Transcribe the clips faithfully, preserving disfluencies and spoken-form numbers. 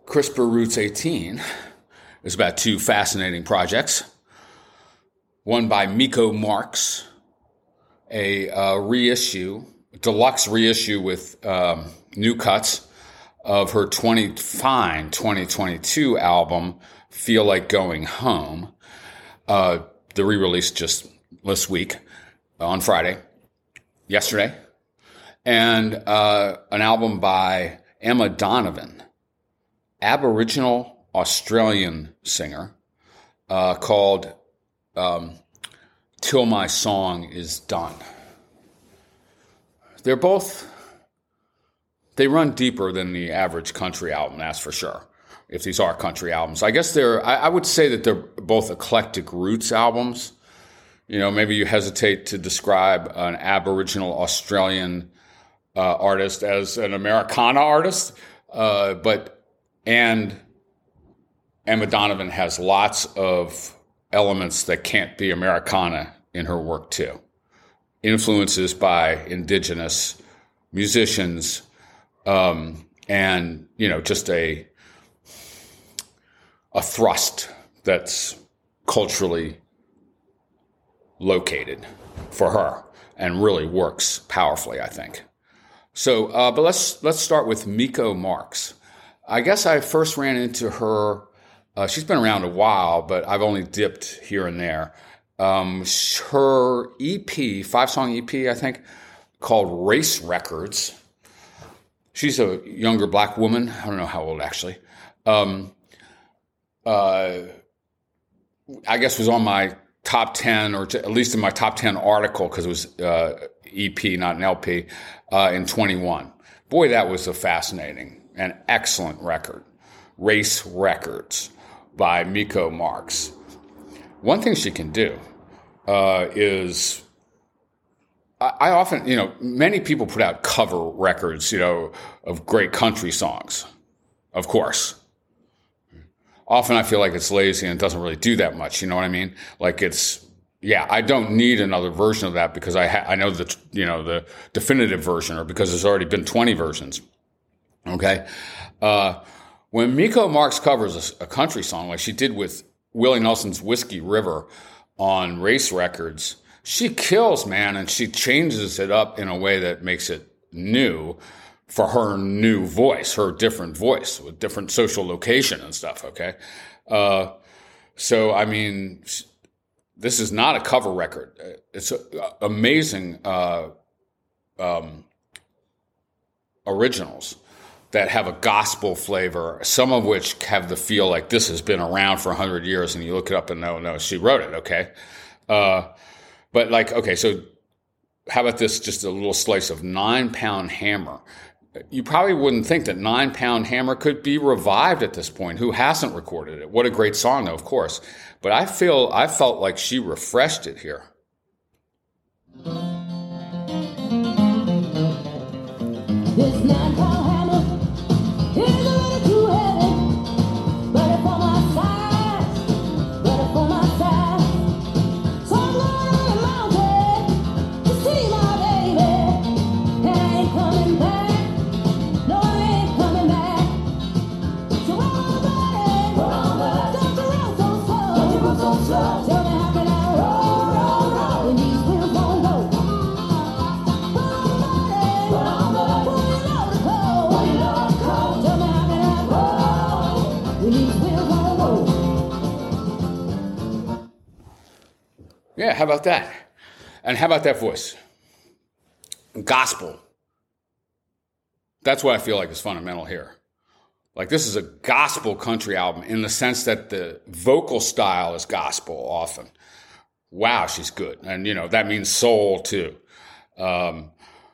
CRISPR Roots eighteen is about two fascinating projects. One by Miko Marks, a uh, reissue, deluxe reissue with um, new cuts of her twenty, fine twenty twenty-two album, Feel Like Going Home. Uh, the re-release just this week, on Friday, yesterday. And uh, an album by Emma Donovan, Aboriginal Australian singer, uh, called um, Till My Song Is Done. They're both, they run deeper than the average country album, that's for sure, if these are country albums. I guess they're, I, I would say that they're both eclectic roots albums. You know, maybe you hesitate to describe an Aboriginal Australian uh, artist as an Americana artist, uh, but, and Emma Donovan has lots of elements that can't be Americana in her work too. Influences by indigenous musicians, um, and, you know, just a, a thrust that's culturally located for her and really works powerfully, I think. So, uh, but let's let's start with Miko Marks. I guess I first ran into her. Uh, she's been around a while, but I've only dipped here and there. Um, her E P, five-song E P, I think, called Race Records. She's a younger black woman. I don't know how old, actually. Um, uh, I guess was on my top ten, or at least in my top ten article, because it was uh, E P, not an L P, uh, in twenty-one. Boy, that was a fascinating and excellent record. Race Records by Miko Marks. One thing she can do uh, is, I, I often, you know, many people put out cover records, you know, of great country songs, of course. Often I feel like it's lazy and it doesn't really do that much. You know what I mean? Like it's, yeah, I don't need another version of that because I ha- I know the, you know, the definitive version, or because there's already been twenty versions. Okay. Uh, when Miko Marks covers a, a country song like she did with Willie Nelson's Whiskey River on Race Records, she kills, man. And she changes it up in a way that makes it new for her new voice, her different voice with different social location and stuff. Okay. Uh, so, I mean, this is not a cover record. It's a, a, amazing, uh, um, originals that have a gospel flavor, some of which have the feel like this has been around for a hundred years, and you look it up and no, no, she wrote it. Okay. Uh, but like, okay, so how about this, just a little slice of Nine Pound Hammer? You probably wouldn't think that Nine Pound Hammer could be revived at this point. Who hasn't recorded it? What a great song, though, of course. But I feel I felt like she refreshed it here. This nine pound hammer is a little too heavy, but it's for my size, but it's for my size. So I'm going on the mountain to see my baby, and I ain't coming back. No, I ain't coming back. So roll on, buddy, roll on, buddy. Don't you roll so slow, don't you roll so slow. Tell me how can I roll, roll, roll when these wheels won't go. Yeah, how about that? And how about that voice? Gospel. That's what I feel like is fundamental here. Like, this is a gospel country album in the sense that the vocal style is gospel often. Wow, she's good. And, you know, that means soul too. Um,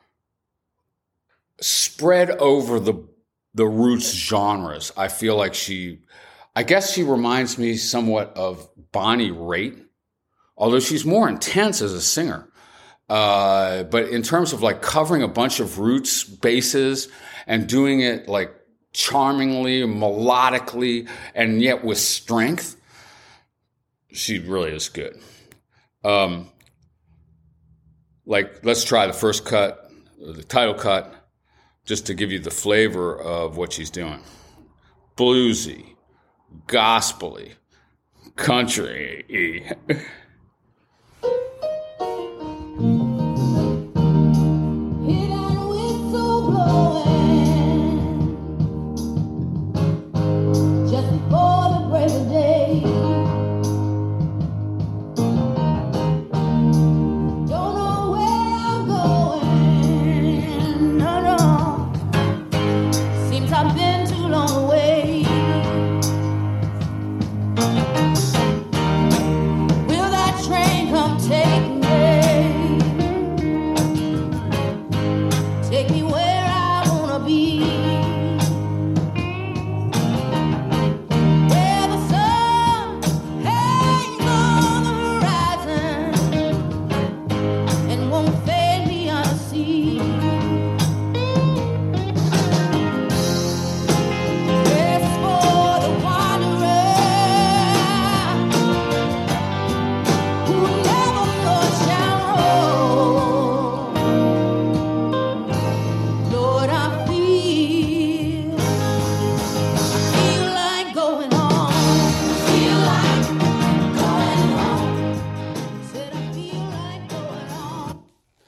spread over the the roots genres, I feel like she, I guess she reminds me somewhat of Bonnie Raitt, although she's more intense as a singer. Uh, but in terms of like covering a bunch of roots bases and doing it like charmingly, melodically, and yet with strength, she really is good. Um, like, let's try the first cut, the title cut, just to give you the flavor of what she's doing. bluesy, gospel-y, country-y. Hear that whistle blowing just before the break of day. Don't know where I'm going. No, no. Seems I've been too long away. Will that train come take me? Take me where I wanna be. Where the sun hangs on the horizon and won't fade beyond the sea. Rest for the wanderer who never thought shall roam. Lord, I feel, I feel like going home. Feel like going home. Said I feel like going home.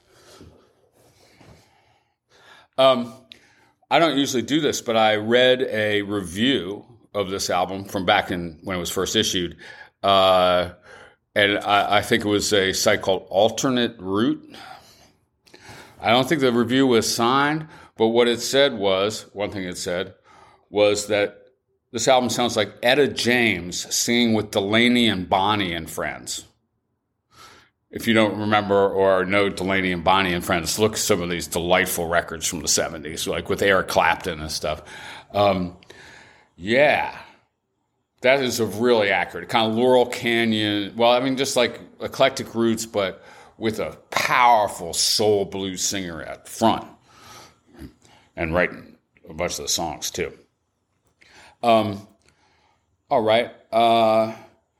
Um, I don't usually do this, but I read a review of this album from back in when it was first issued, uh, and I, I think it was a site called Alternate Route. I don't think the review was signed, but what it said was, one thing it said, was that this album sounds like Etta James singing with Delaney and Bonnie and Friends. If you don't remember or know Delaney and Bonnie and Friends, look at some of these delightful records from the seventies, like with Eric Clapton and stuff. Um, yeah, that is a really accurate kind of Laurel Canyon. Well, I mean, just like eclectic roots, but with a powerful soul blues singer at the front and writing a bunch of the songs too. Um, all right. Uh,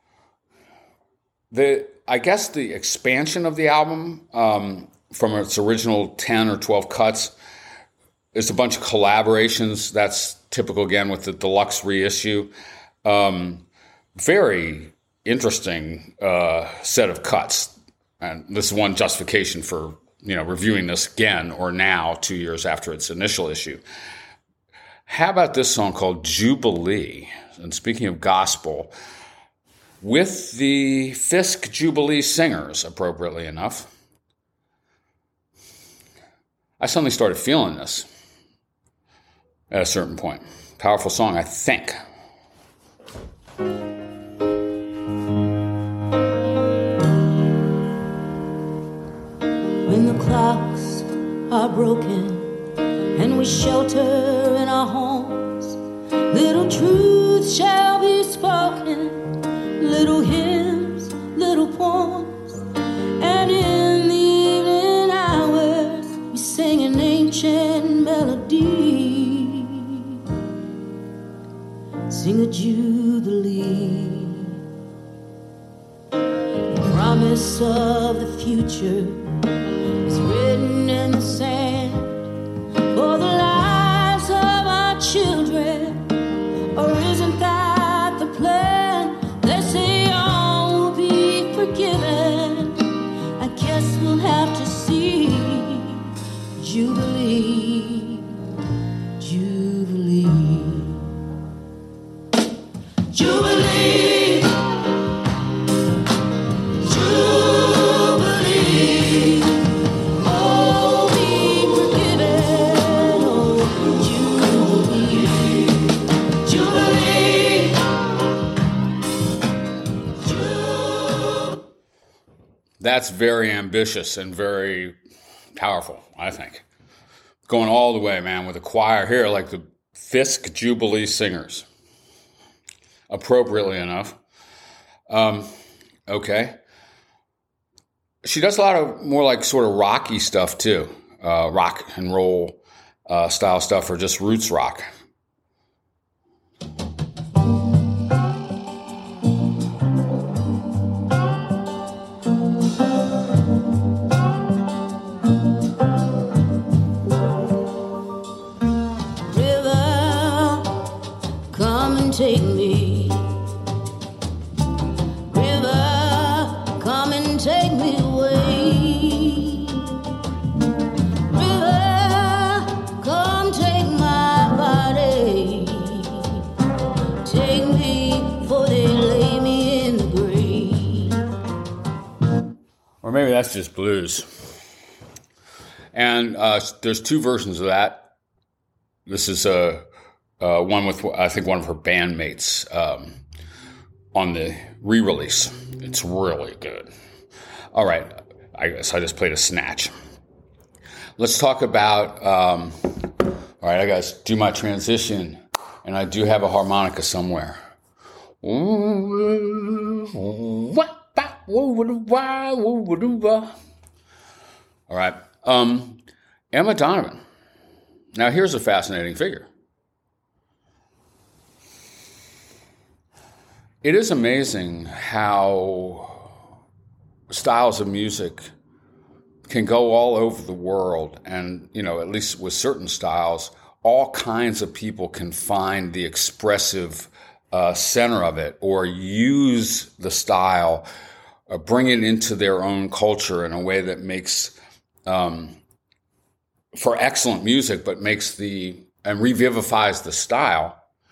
the I guess the expansion of the album um, from its original ten or twelve cuts is a bunch of collaborations. That's typical again with the deluxe reissue. Um, very interesting uh, set of cuts, and this is one justification for you know reviewing this again or now two years after its initial issue. How about this song called Jubilee? And speaking of gospel, with the Fisk Jubilee Singers, appropriately enough, I suddenly started feeling this at a certain point. Powerful song, I think. When the clocks are broken and we shelter in our homes, little truths shall be spoken, little hymns, little poems, and in the evening hours we sing an ancient melody, sing a jubilee. The promise of the future is written in the sand for the lives of our children, or isn't that the plan? They say all will be forgiven. I guess we'll have to see. Jubilee, Jubilee, Jubilee, Jubilee. Oh, be forgiven. Oh, Jubilee, Jubilee, Jubilee. That's very ambitious and very powerful, I think. Going all the way, man, with a choir here like the Fisk Jubilee Singers. Appropriately enough. Um, okay. She does a lot of more like sort of rocky stuff too. Uh, rock and roll uh, style stuff or just roots rock. Come maybe that's just blues. And uh, there's two versions of that. This is a uh, uh, one with, I think, one of her bandmates um, on the re-release. It's really good. All right. I guess I just played a snatch. Let's talk about, um, all right, I got to do my transition, and I do have a harmonica somewhere. All right. Um, Emma Donovan. Now, here's a fascinating figure. It is amazing how styles of music can go all over the world. And, you know, at least with certain styles, all kinds of people can find the expressive uh, center of it or use the style, uh, bring it into their own culture in a way that makes um, for excellent music, but makes the and revivifies the style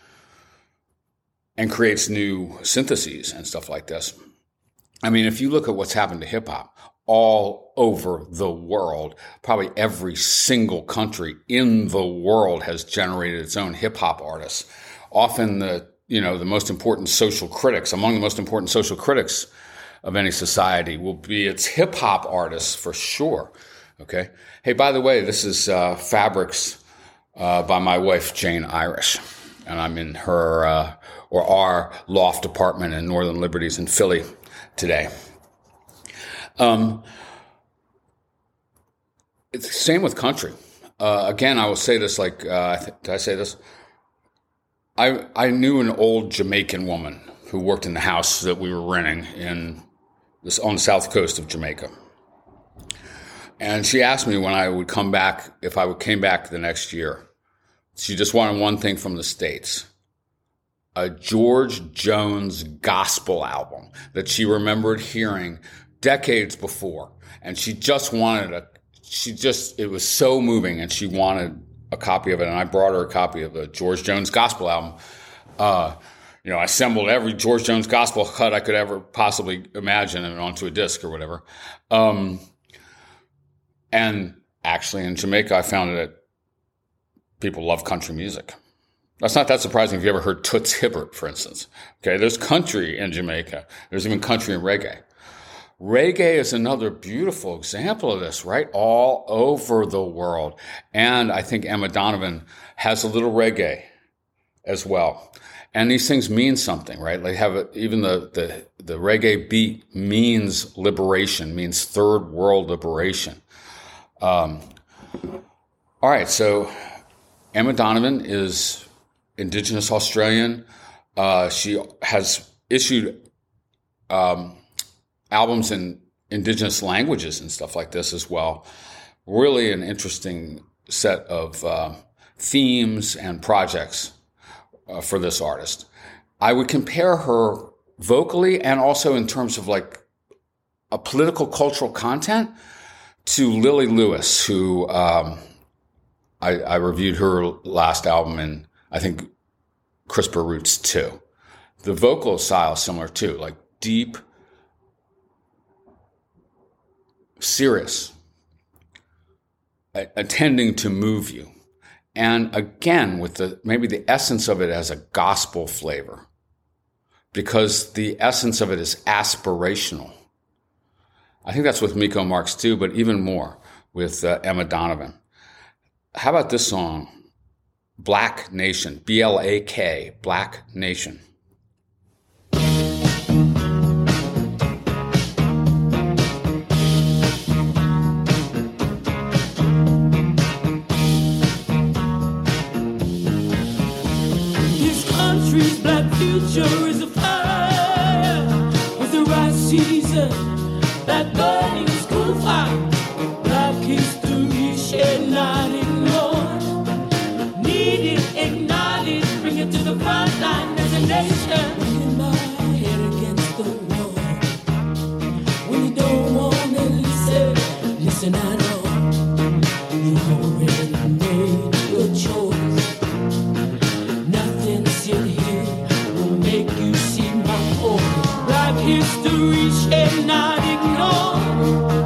and creates new syntheses and stuff like this. I mean, if you look at what's happened to hip hop all over the world, probably every single country in the world has generated its own hip hop artists. Often the, you know, the most important social critics, among the most important social critics of any society will be its hip hop artists for sure. Okay. Hey, by the way, this is uh, Fabrics uh, by my wife, Jane Irish. And I'm in her, uh, or our loft apartment in Northern Liberties in Philly today. Um, it's the same with country. Uh, again, I will say this like, uh, did I say this? I I knew an old Jamaican woman who worked in the house that we were renting in this on the south coast of Jamaica. And she asked me when I would come back, if I would came back the next year. She just wanted one thing from the States, a George Jones gospel album that she remembered hearing decades before. And she just wanted a, she just, it was so moving and she wanted a copy of it. And I brought her a copy of the George Jones gospel album. Uh, you know, I assembled every George Jones gospel cut I could ever possibly imagine and onto a disc or whatever. Um, and actually in Jamaica, I found that people love country music. That's not that surprising if you ever heard Toots Hibbert, for instance. Okay, there's country in Jamaica. There's even country and reggae. Reggae is another beautiful example of this, right? All over the world. And I think Emma Donovan has a little reggae as well. And these things mean something, right? They have a, even the, the, the reggae beat means liberation, means third world liberation. Um, all right, so Emma Donovan is Indigenous Australian. Uh, she has issued um, albums in Indigenous languages and stuff like this as well. Really an interesting set of uh, themes and projects uh, for this artist. I would compare her vocally and also in terms of like a political cultural content to Lily Lewis, who um, I, I reviewed her last album in, I think, CRISPR Roots two. The vocal style is similar too, like deep, serious, attending to move you. And again, with the maybe the essence of it as a gospel flavor, because the essence of it is aspirational. I think that's with Miko Marks too, but even more with uh, Emma Donovan. How about this song, Black Nation, B L A K, Black Nation. This country's black future is a fire with the right season, black burning school fire, black history shed not ignored, needed ignited, bring it to the front line as a nation. Bringing my head against the wall, when you don't wanna listen, listen at all. You already made your choice. Nothing's in here will make you see my point. Black history shed not ignored.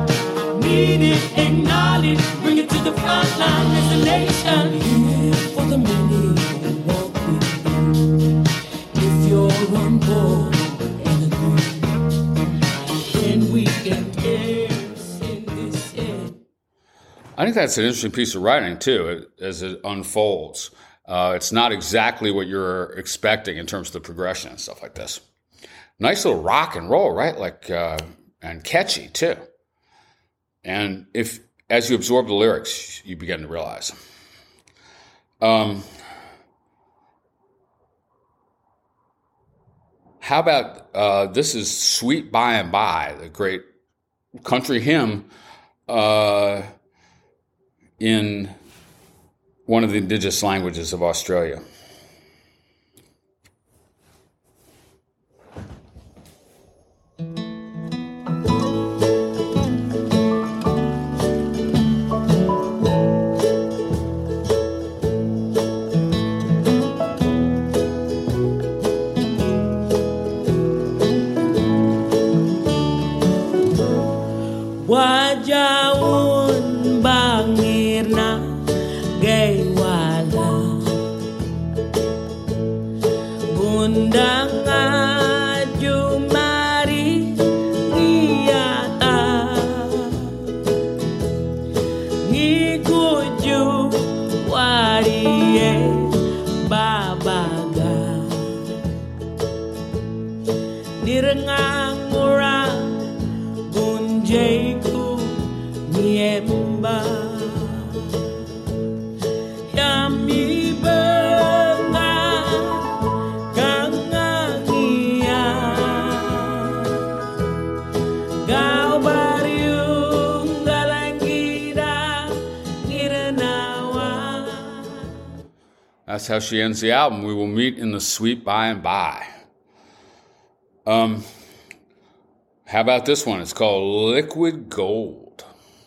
need it, acknowledge, bring it to the front line as a nation. Here for the many who walk with you. If you're on board and agree, then we can dance in this end. I think that's an interesting piece of writing, too, as it unfolds. Uh, it's not exactly what you're expecting in terms of the progression and stuff like this. Nice little rock and roll, right? Like, uh, and catchy, too. And if, as you absorb the lyrics, you begin to realize. Um, how about, uh, this is Sweet By and By, the great country hymn uh, in one of the indigenous languages of Australia. Wajaun bangirna gay wala Gundang ajumari ngiyata Ngikuju wariye babaga Nirengang murang gunjaiku niemba Yami benga kangangia Gau bariung galangira niranawa. That's how she ends the album. We will meet in the sweet by and by. Um, how about this one? It's called Liquid Gold.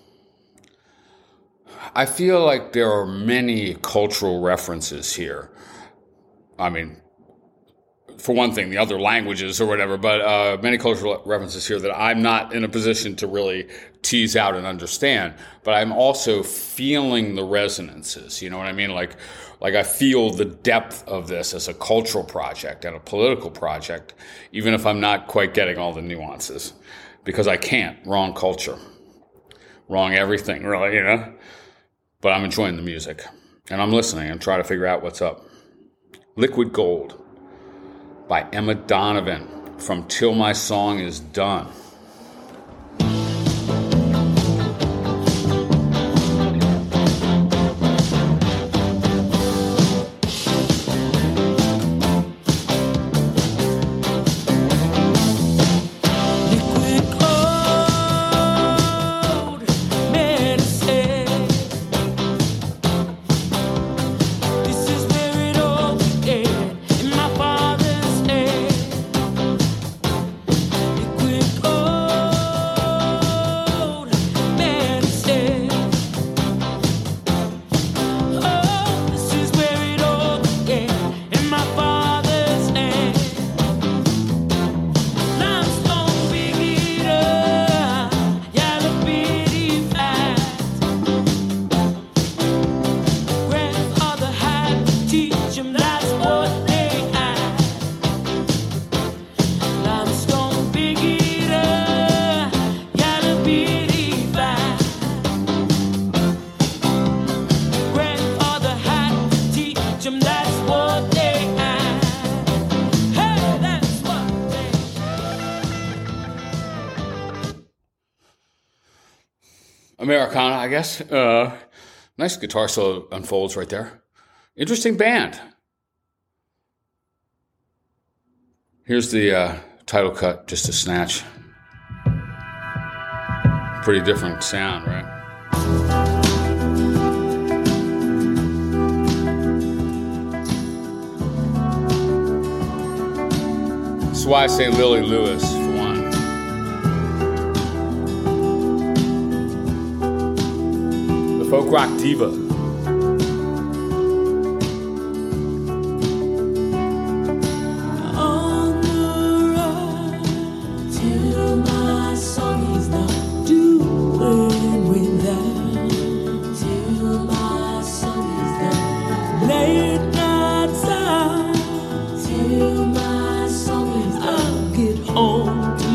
I feel like there are many cultural references here. I mean, for one thing, the other languages or whatever, but uh, many cultural references here that I'm not in a position to really tease out and understand. But I'm also feeling the resonances. You know what I mean? Like, like I feel the depth of this as a cultural project and a political project, even if I'm not quite getting all the nuances, because I can't. Wrong culture, wrong everything, really. You know. But I'm enjoying the music, and I'm listening and trying to figure out what's up. Liquid Gold by Emma Donovan from Till My Song Is Done. Americana, I guess. Uh, nice guitar solo unfolds right there. Interesting band. Here's the uh, title cut, just a snatch. Pretty different sound, right? That's why I say Lily Lewis, for one. The folk rock diva. On the road till my song is done, doing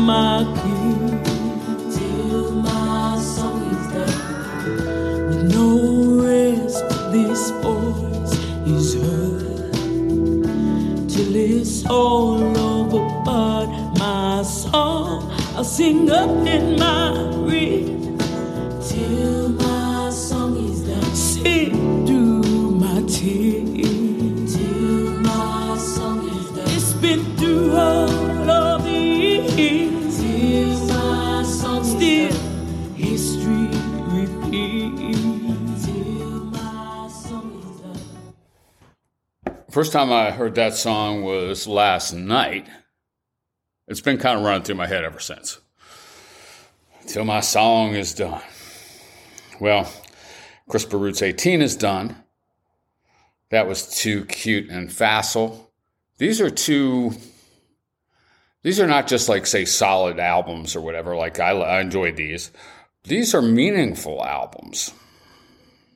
my king, till my song is done. With no rest, this voice is heard, till it's all over. But my song I'll sing up in my rhythm, till my song is done. Sing through my tears, till my song is done. It's been through all of the years, till my song is still done. History repeats, till my song is done. First time I heard that song was last night. It's been kind of running through my head ever since. Till my song is done. Well, CRISPR Roots eighteen is done. That was Too Cute and Facile. These are two, these are not just like, say, solid albums or whatever. Like, I, I enjoyed these. These are meaningful albums.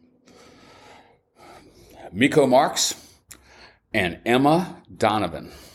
Miko Marks and Emma Donovan.